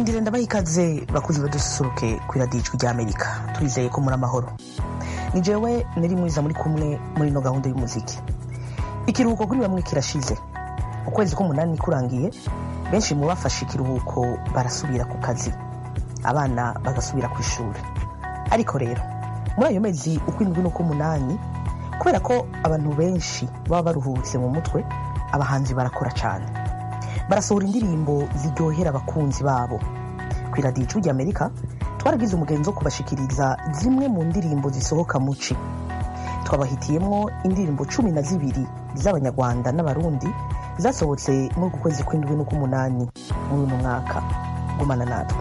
nkundire ndabaha ikaze bakuzi badususuruke kuri radiyo ijwi ry'Amerika. Twizeye ko muri amahoro. Ni jewe nari mwiza muri kumwe muri ino gahunda y'umuziki. Ikiruhuko kuri bamwe kirashize. Ukwezi k'umunani kurangiye, benshi mu bafashe ikiruhuko barasubira ku kazi, abana bagasubira ku ishuri. Ariko rero muri ayo mezi ukwindwi n'ukumunani, kubera ko abantu benshi baba baruhutse mu mutwe, abahanzi barakora cyane, barasohora indirimbo ziryohera abakunzi babo. Kuri radiyo ijwi ry'Amerika twaragize umugenzo wo kubashikiriza zimwe mu ndirimbo zisohoka muci. Twabahitiyemo indirimbo 12 z'abanyarwanda n'abarundi zasohotse muri uku kwezi kw'indwi n'ukumunani muri uno mwaka. Gumana natwe.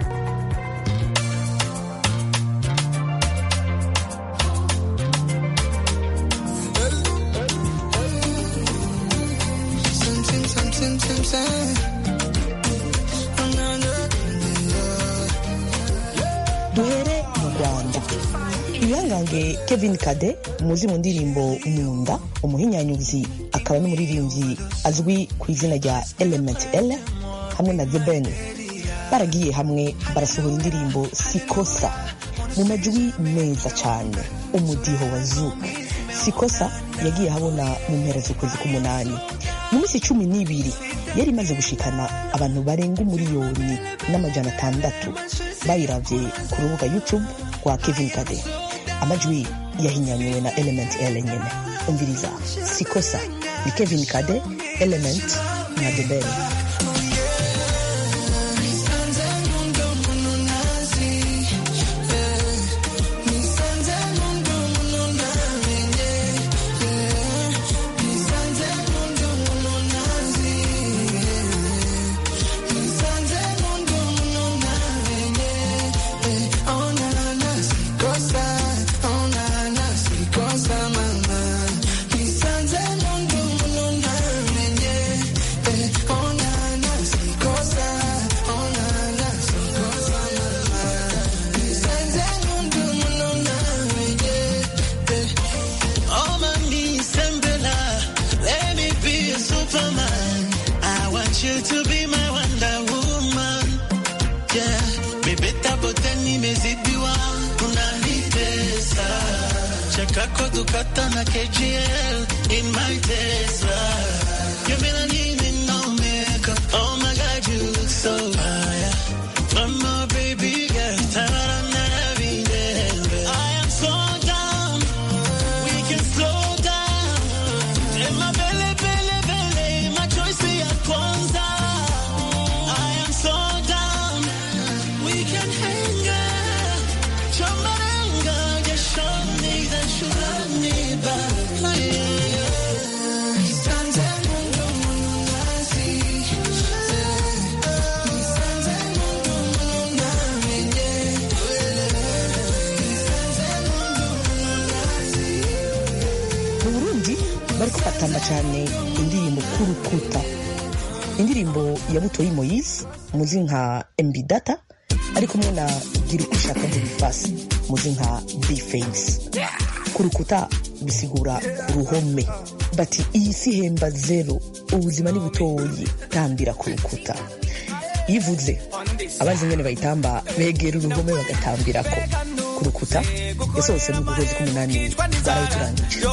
Duhere mu Rwanda. Ibihangange Kevin Kade muzi mu ndirimbo Munda, umuhinyanyuzi akaba n'umuririmbyi azwi ku izina rya Element L, hamwe na The Ben baragiye hamwe barasohora indirimbo Sikosa mu majwi meza cyane, umudiho wa Zouk. Sikosa yagiye habona mu mpera z'ukwezi k'umunani. Mu minsi 12 yari imaze gushikana abantu barenga 1,600,000 bayiravye ku rubuga YouTube rwa Kevin Kade. Amajwi yahinyanywe na Element L nyene. Umviriza Sikosa ni Kevin Kade, Element na The Ben. Katana KGL in my Tesla. You mean I need no makeup? Oh my God, you look so fire. Mama, baby girl, I am so down. We can slow down. In my belly, my choice is a Kwanza. I am so down. We can hang out. Chamaranga, just show me that you love me back. Bariko batamba cyane indirimbo Kurukuta, indirimbo ya Butoyi Moise muzi nka MB Data, ari kumwe na Girikushaka Bifasi muzi nka B-Face. Kurukuta bisigura ku ruhome, bati iyi si hemba zero, ubuzima ni butoyi, tambira kurukuta. Yivuze abazi ngene bayitamba begera uruhome bagatambirako. Kurukuta yasohotse mu kwezi k'umunani twarayturangije.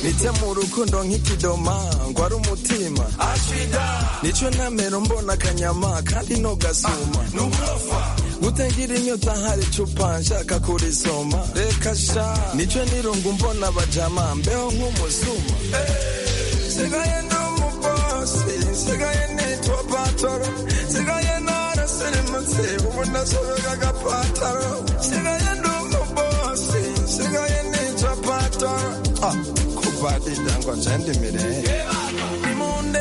nite mu rukundo nk'ikidoma ngo ari umutima nico namero mbona akanyama kandi no gasuma gutengira inyota hari icupa nshaka kurisoma reka sha nico nirungu mbona abajama mbeho nk'umusuma sigaye no mu bosi sigaye nitwa patoro sigaye naraserimutse ubu ndasobeka agapataro sigaye no mu bosi sigaye nitwa patoro kubadida ngo njendimire imunde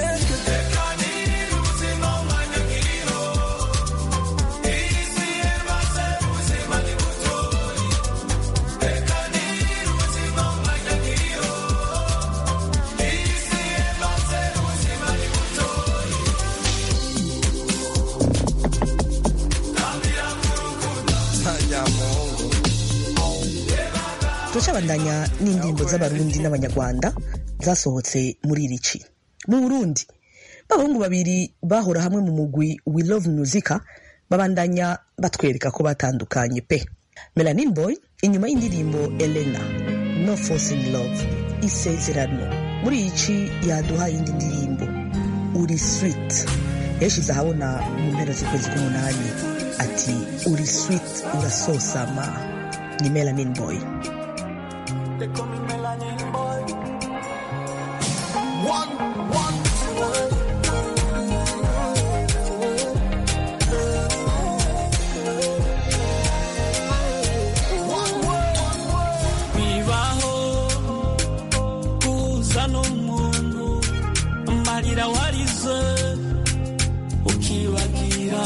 turacabandanya n'indirimbo z'abarundi n'abanyarwanda zasohotse muri iri ci. Mu Burundi bahungu babiri bahora hamwe mu mugwi We Love Musica babandanya batwereka ko batandukanye pe. Melanin Boy inyuma y'indirimbo Elena No Forcing Love isezerano muri iyi ci yaduhaye indi ndirimbo Uri Sweet yashize ahabona mu mpera z'ukwezi k'umunani ati Uri Sweet urasosama. Ni Melanin Boy. They call me Melanin Boy. One. Bibaho kuzana umuntu amarira warize ukibagira.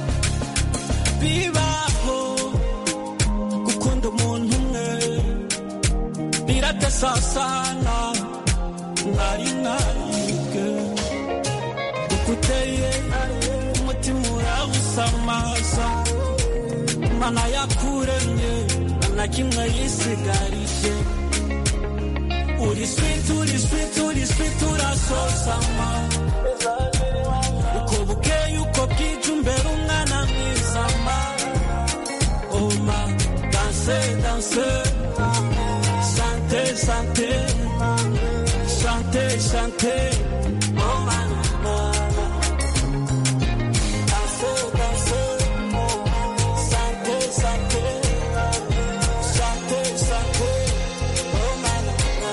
Bibaho gukunda umuntu umwe biratesa sana nari narige ukuteye umutima urawusamaza mana yakuremye na kimwe yisigarije. Uri sweet urasosama uko bukeye uko bwije umbere umwana mwizama. Oh ma danse Chantez, oh mama. Dansez, chantez, oh mama.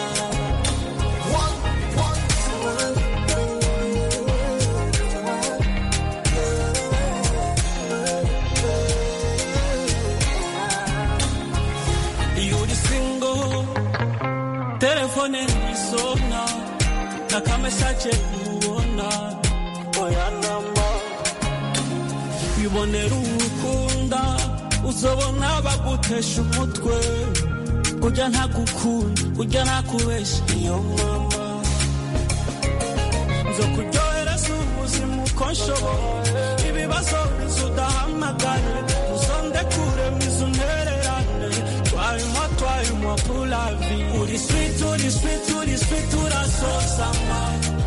You're the single, telephone isona na kama sache uona oya namba yubonera ukunda uzobona bagutesha umutwe kujya ntakukunda kujya nakubesha iyo mama nzo kuryohera ubuzima uko nshoboye ibibazo bizudahamagare uzonde kure mizuntererane twayuma pour la vie. Uri sweet urasosama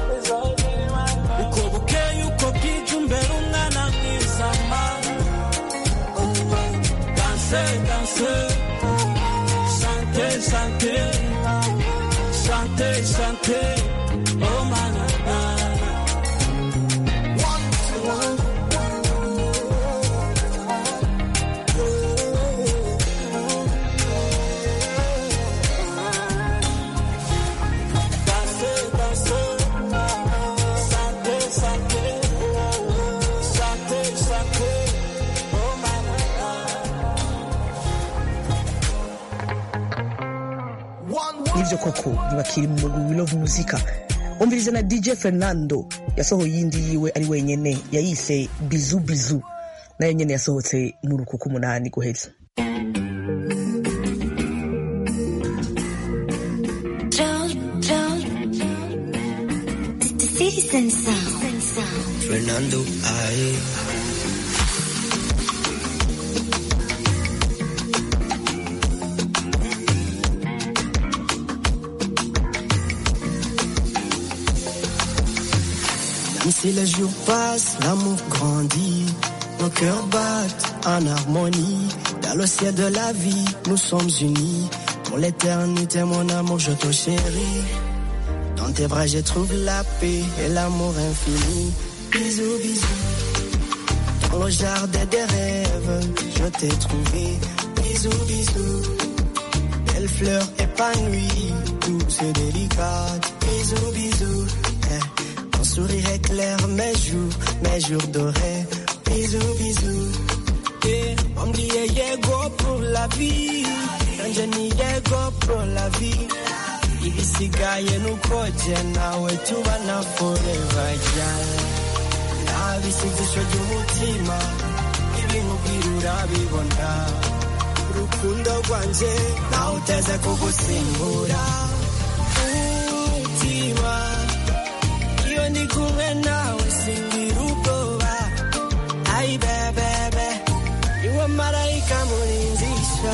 uko bukeye uko bwije umbere umwana mwizama. Danse chantez, oh mama. Nivyo koko ntibakiri mu mugwi We Love Musica. Umviriza na DJ Fernando yasohoye yindi yiwe ari wenyene yayise Bizu Bizu nayo nyene yasohotse mu rukuku 8 guheza. Fernando aye. Même si les jours passent, l'amour grandit, nos cœurs battent en harmonie. Dans le ciel de la vie, nous sommes unis. Pour l'éternité, mon amour, je te chéris. Dans tes bras, je trouve la paix et l'amour infini. Bisous, bisous. Dans le jardin des rêves, je t'ai trouvé. Bisous, bisous. Belle fleur épanouie, douce et délicate. Bisous, bisous. Ton sourire éclaire mes jours dorés. Bisous, bisous. On dit yego pour la vie. Anjani yego pour la vie. Ibisigaye nukoje nawe tubana forever girl. Nabisigisho ry'umutima ibintu urabibona. Urukundo rwanje nawe uteze kugusimbura. Umutima iyo ndi kumwe nawe singira ubwoba. Ay bebe iwe marayika murinzisha.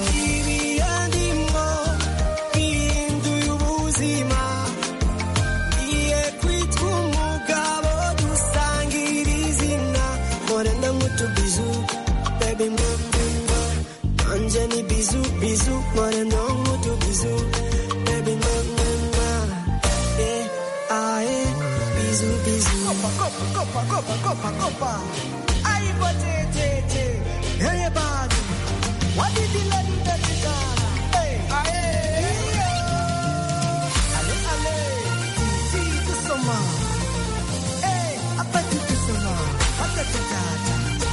Anjani bisou, bisou, moreno mutu bisou, baby mama, bisou, bisou. Copa, ay bote, hey body, what did you let me do? Hey, see the summer, hey, I bet you the summer, I bet you that.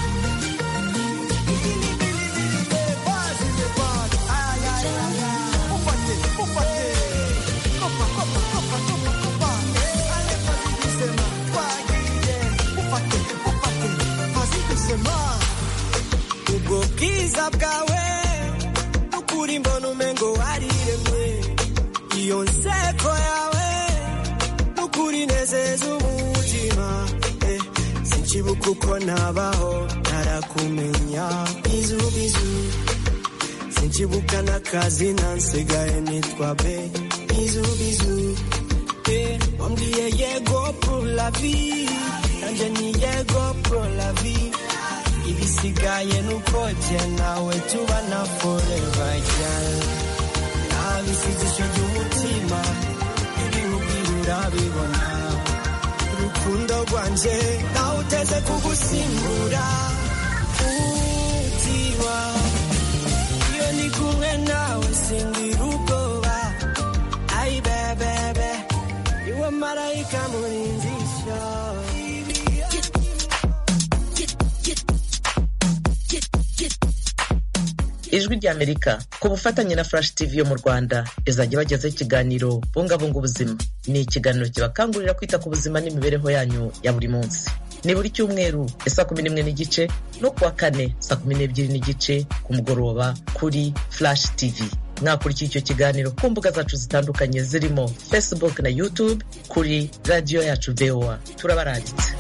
Ubwokiza bwawe ukuri mbona umengo wariremwe. Iyo nseko yawe ukuri nezeza umutima. Sinkibuka uko nabaho ntarakumenya. Bizu bizu sinkibuka n'akazi nansigaye nitwa be. Bizu bizu wambwiye yego pour la vie. Nanje ni yego pour la vie. Ibisigaye nukoje nawe tubana forever girl. Nabisigisho ry'umutima ibintu urabibona. Urukundo rwanje nawe uteze kugusimbura. Umutima iyo ni kumwe nawe singira ubwoba. Ay bebe iwe marayika murinzisha. Ijwi ry'Amerika ku bufatanye na Flash TV yo mu Rwanda izajya bagezaho ikiganiro bungabunga ubuzima. Ni ikiganiro kibakangurira kwita ku buzima n'imibereho yanyu ya buri munsi. Ni buri cyumweru saa 11:30 no kuwa kane saa 12:30 ku mugoroba kuri Flash TV. Mwakurikiye icyo kiganiro ku mbuga zacu zitandukanye zirimo Facebook na YouTube kuri radio yacu VOA. Turabaranditse.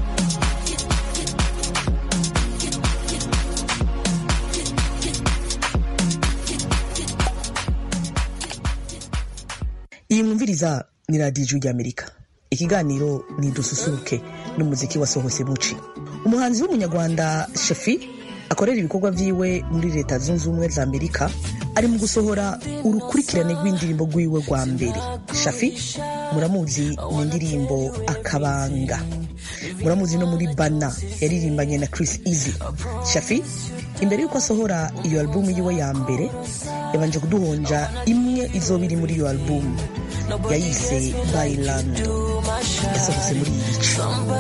Iyi mwumviriza ni Radio Ijwi ry'Amerika. Ikiganiro ni dususuruke n'umuziki wasohose muci. Umuhanzi w'umunyarwanda Shafi akorera ibikorwa vyiwe muri Leta Zunze Ubumwe za Amerika ari mu gusohora urukurikirane rw'indirimbo rwiwe rwa mbere. Shafi muramuzi mu ndirimbo Akabanga. Muramuzi no muri Bana yaririmbanye na Chris Easy. Shafi imbere yuko asohora iyo album yiwe ya mbere yabanje kuduhonja imwe izobiri muri iyo album yayise Bailando yasohotse muri iyi gice.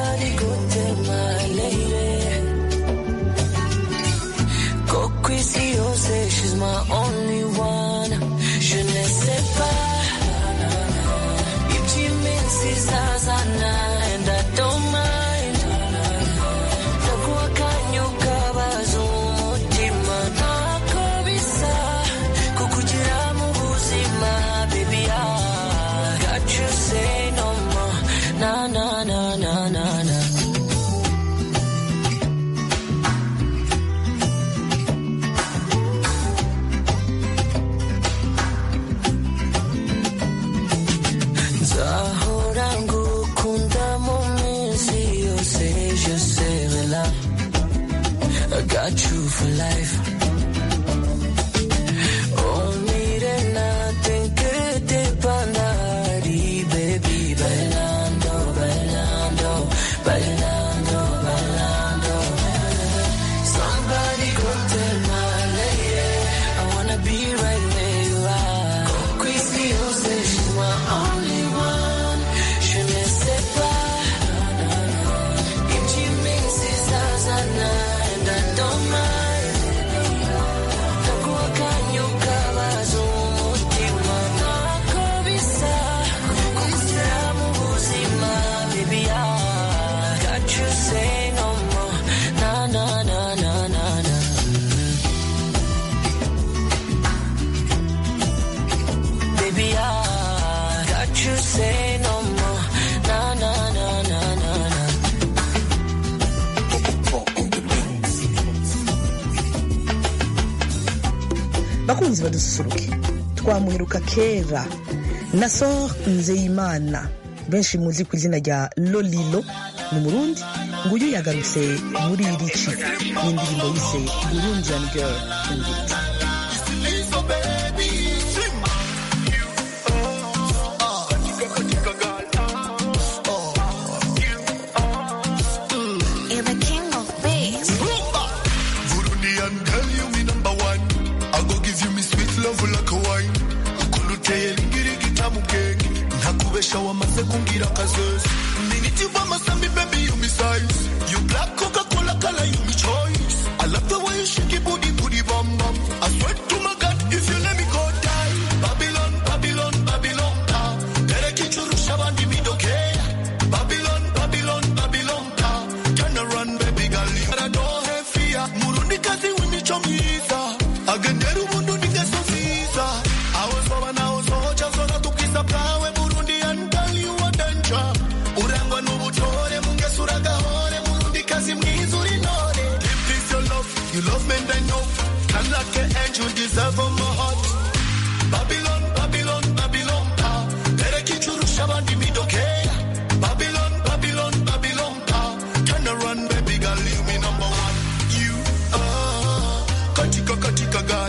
She's my only one. Je ne sais pas if she misses Azana and I don't mind. Takuwa kanyuka bazo mutima nakobisa kukugira mu buzima baby I got you say no more na na na na na na. I got you for life. Only bakunzi badususuruke twamuheruka kera Nasor Nzeyimana benshi muzi ku izina rya Lolilo ni Murundi nguyu yagarutse muri irici n'indirimbo yise Burundian Girl You black Coca-Cola color, you me choice. I love the way you shake it, booty, booty, bum, bum. I swear to my God, if you let me go die. Babylon, Babylon, Babylon, Tere kichuru shabandi midoke. Babylon, Babylon, Babylon, Can I run, baby girl? I don't have fear. Murundi kazi wimi chomiza. Agenderu mundu nige sofisa. I was over now, so just on a tukisa prawe. Burundi and girl, you are danger. Urangwa nubutore, mungesuraga hore. Murundi kazi mnizuri nore. If this your love, you love me then no. Can like an angel deserve on my heart. Babylon, Babylon, Babylon, Tere kichuru shabandi midoke. Babylon, Babylon, Babylon, Can I run, baby girl, you me number one. You are katika katika girl.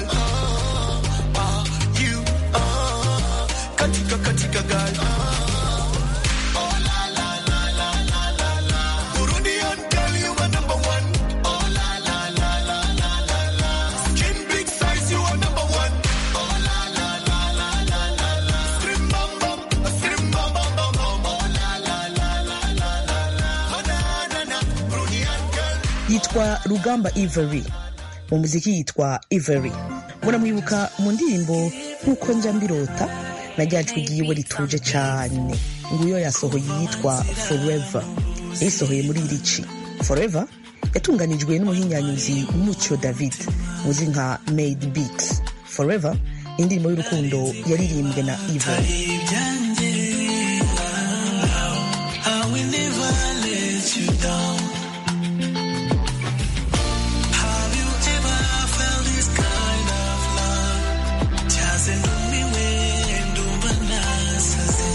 You are katika katika girl. Oh la la la la la la la. Burundian girl, you are number one. Oh la la la la la la la. Skin big size, you are number one. Oh la la la la la la la. Slim bam bam, slim bam bam bam bam. Oh la la la la la la la. Oh na na na, Burundian girl. yitwa Rugamba Ivory mu muziki yitwa Ivory muramwibuka mu ndirimbo nkuko njya mbirota na ryajwi ryiwe rituje cyane nguyo yasohoye yitwa Forever yasohoye muri irici Forever yatunganijwe n'umuhinyanyuzi Mucyo David muzi nka Made Beats Forever indirimbo y'urukundo yaririmbwe na Ivory I will never let you down. Have you ever felt this kind of love? Just know me when do banasas.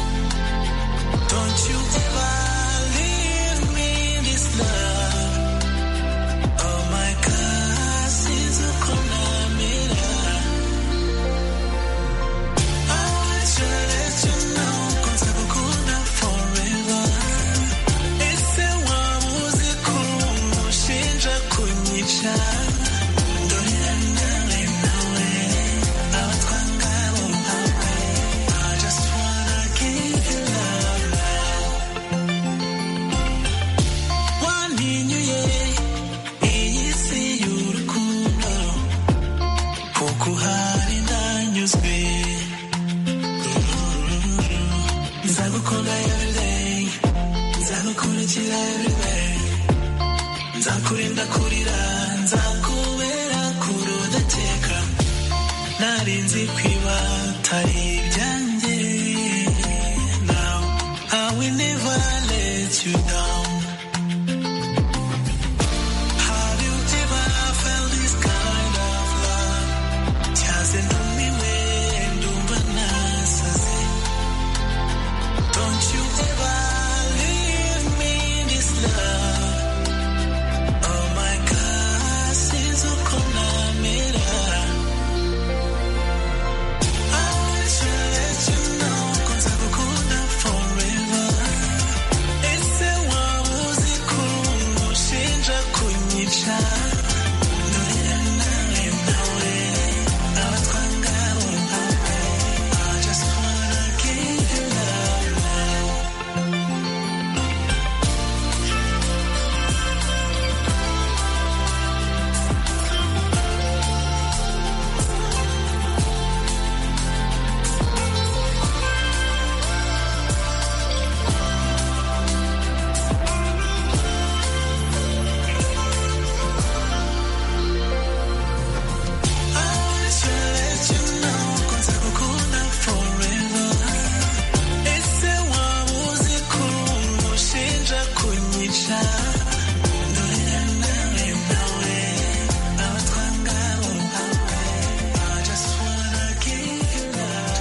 Don't you ever leave me this love. Oh my God, since you come I should let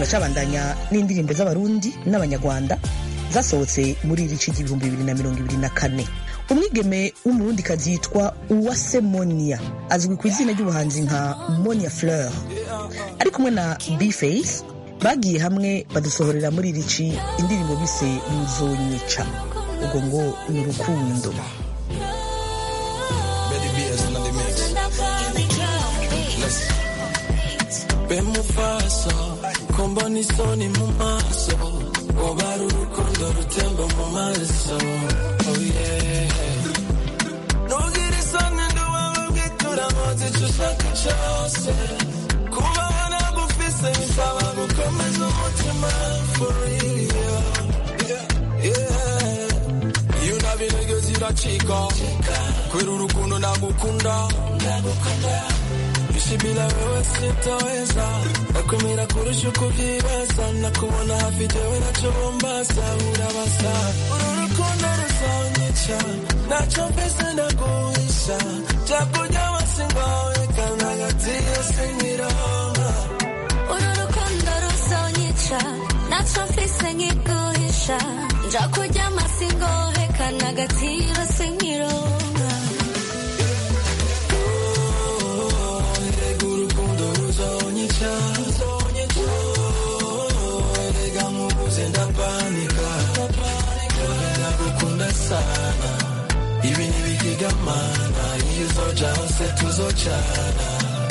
turacabandanya n'indirimbo z'abarundi n'abanyarwanda zasohotse muri iri ci ry'ibihumbi 2024. Umwigeme w'umurundikazi yitwa Uwase Monia azwi ku izina ry'ubuhanzi nka Monia Fleur, ari kumwe na B-Face bagiye hamwe badusohorera muri iri ci indirimbo bise Muzonyica, ubwo ngo ni urukundo. Bemufaso komboni soni mu maso obara urukundo rutemba mu maso. Oh yeah, nugire isoni nduwawe bwitura mozi cushaka cyose kubabona gufise bisaba gukomeza umutima for real. Yeah, iyo nabirege ziracika kwera urukundo ndagukunda. Ishibila wewe sitaweza nakumira kurusha uko ubyibasa nakubona hafi jewe nacombasa urabasa urukundo ruzonyica naco mbese ndaguhisha cyakurya wasingowe kandi hagati yose nkironka urukundo ruzonyica naco mbese nkiguhisha cyakurya amasingowe kandi hagati yose nkironka. Sana ibi nibikigamana izoja hose tuzochana.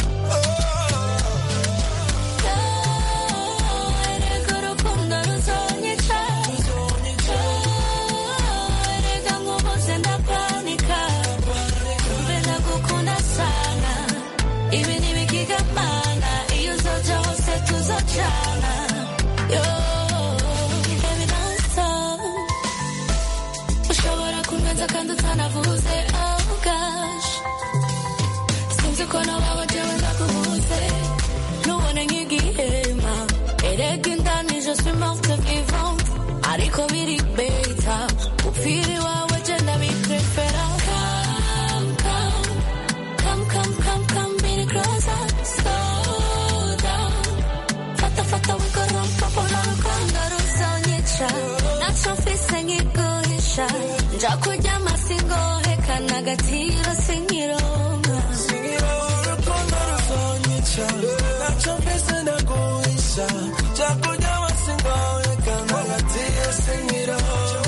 Njakurya amasingohe kandi agatira sinkironka urukundo ruzonyica naco mbese ndaguhisha njakurya amasingohe kandi agatira sinkironka.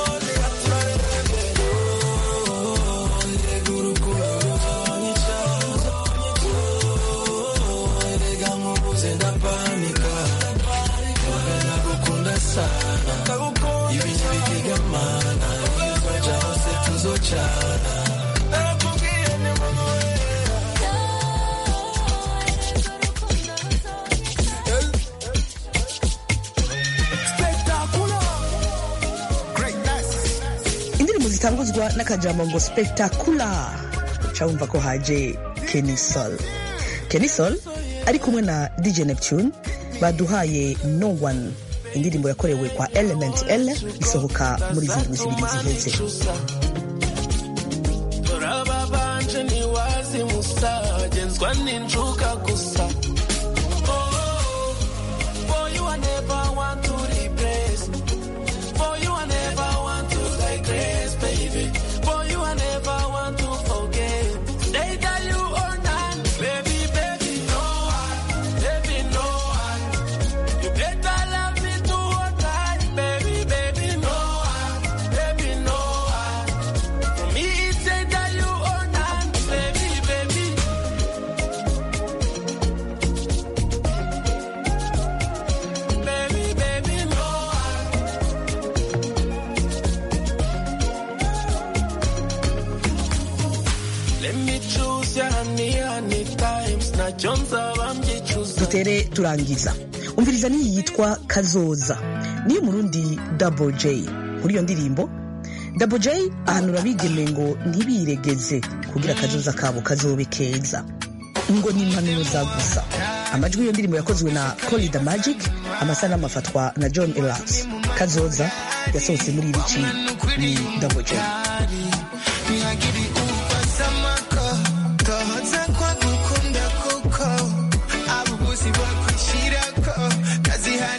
Urukundo ruzonyica erega nkubuze ndapanika ndagukunda sana ibi nibikigamana tuzochana. Indirimbo zitanguzwa n'akajambo ngo spectacular cawumva ko haje Kenny Soul. Kenny Soul ari kumwe na DJ Neptune baduhaye No One, indirimbo yakorewe kwa Element L isohoka muri zindwi zibiri ziheze. Turababanje ni wazi musagenzwa n'injuka gusa. For you I never want to replace. For you I never want to digress, baby. For you I never want to forget. Either you or none, baby, baby, no one, baby, no one. You better love me to what time, baby, baby, no one, baby, no one. For me it's either you or none, baby, baby. Baby, baby, no one. Let me choose ya honey times na Johnza bamyicuza. Dutere turangiza. Umviriza niyi yitwa Kazoza. Niyo Murundi Double J. Muri iyo ndirimbo Double J ahanura abigeme ngo ntibiregeze kugira kazoza kabo kazobe keza. Ngo ni impanuro za gusa. Amajwi y'iyo ndirimbo yakozwe na Call the Magic, amasanamu afatwa na John Elax. Kazoza yasohotse muri iri ci ni Double J. Kazi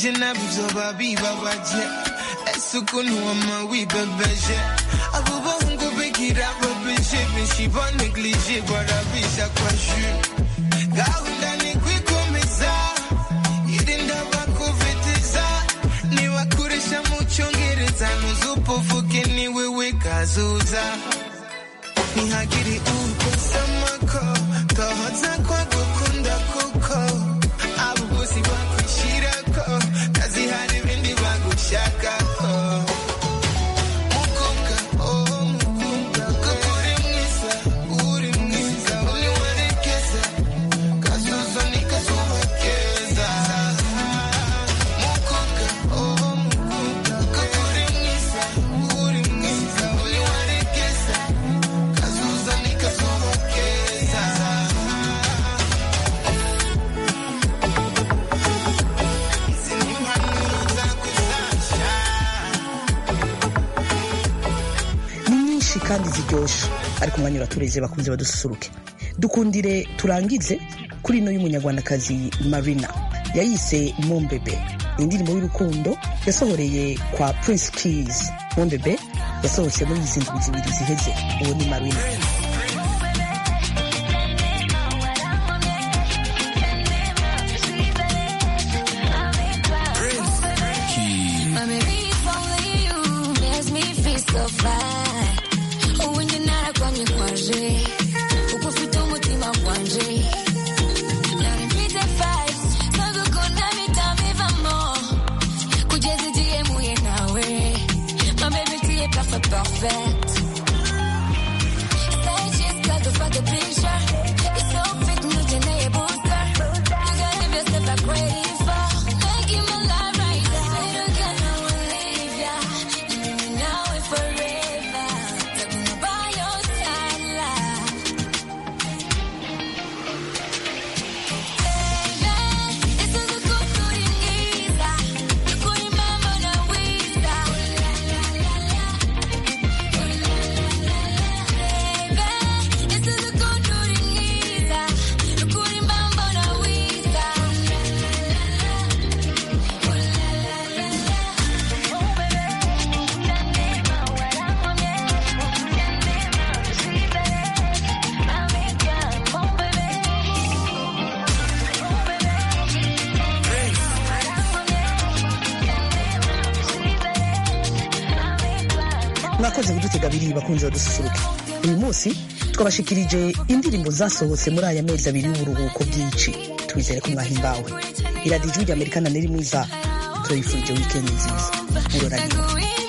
je nabizoba bibabaje esukuntu amawibebeje abo bahungu bigira babeje bishiba neglige barabisha kwa jus gahunda ni kwikomeza irinda bakuvitiza niwakurisha mu cyongereza nuzupuvuke ni wewe kazuza nihagiri ukosamako tohoza kwa gukunda kuko abo bose bakwishirako kazi hari ibindi bagushakako mukobwa mukobwa kuko uri mwiza uniwarekeza kazuza ni kazuba keza mukobwa mukobwa kuko uri mwiza uniwarekeza kazuza ni kazuba keza ni nyinshi kandi ziryoshe ariko umwanya uratureze bakunze badususuruke dukundire turangize kuri ino y'umunyarwandakazi Marina yayise Mombebe indirimbo y'urukundo yasohoreye kwa Prince Keys. Mombebe yasohotse muri izi ndwi zibiri ziheze. uwo ni Marina. My baby, if only you makes me feel so fine. Uwinje narakwamye kwanje, uko ufite umutima kwanje. Nari mfite fight, ntagukunda bitamivamo. Kugeza igihe mpuye nawe, my baby tuye perfect. Say cheese, dufate picture. It's so fit, nukeneye booster. You gotta live yourself like crazy for. Making my life right now. Little girl, I won't leave ya. You and me now and forever. Talking about your side life. Baby, this is a good kuri mwiza. Kuri mama na wiza. Baby, this is a good kuri mwiza. Kuri mama na wiza. mwakoze kudutega abiri bakunze badususuruke. uyu munsi twabashikirije indirimbo zasohotse muri aya mezi abiri y'uburuhuko bw'ici. twizere ko mwahimbawe. iradiyo y'Amerika na Neri Mwiza turayifurije weekend nziza. Muroraniwe.